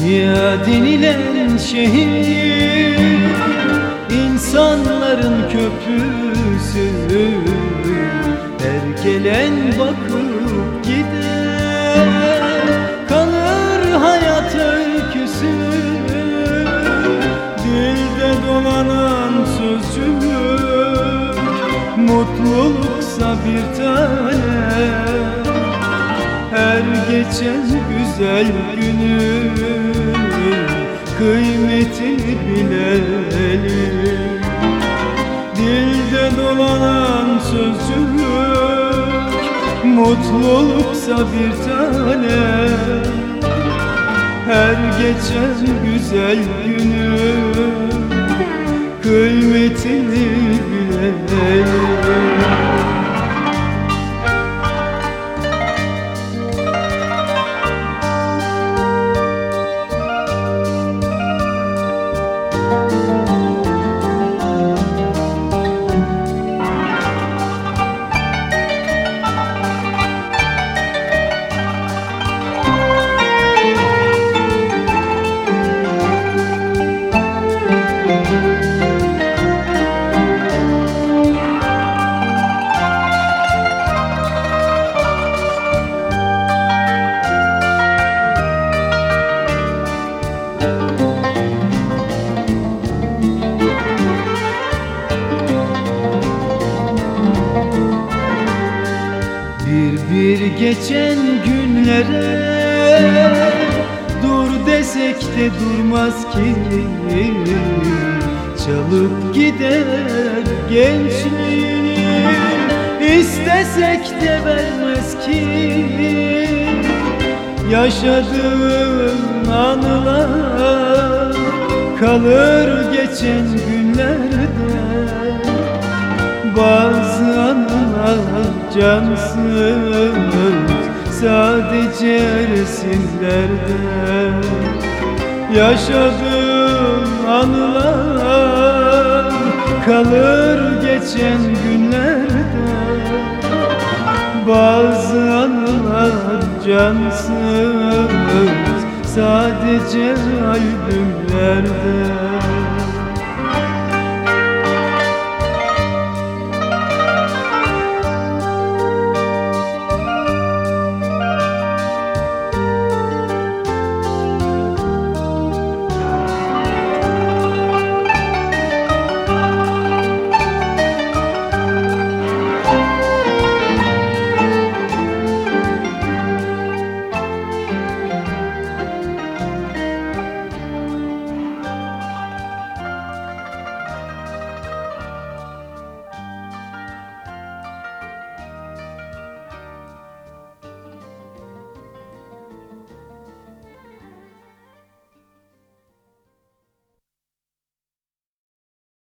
Dünya denilen şehir insanların köprüsü, her gelen bakıp gider, kalır hayat öyküsü. Dilde dolanan sözcük mutluluksa bir tane, her geçen güzel günün kıymetini bilelim. Dilde dolanan sözcük mutluluksa bir tane, her geçen güzel günün kıymetini bilelim. Bir geçen günlere dur desek de durmaz ki, çalıp gider gençliğini, istesek de vermez ki. Yaşadığım anılar kalır geçen günlerde, bazı anılar cansız, sadece resimlerde. Yaşadığım anılar kalır geçen günlerde, bazı anılar cansız, sadece albümlerde.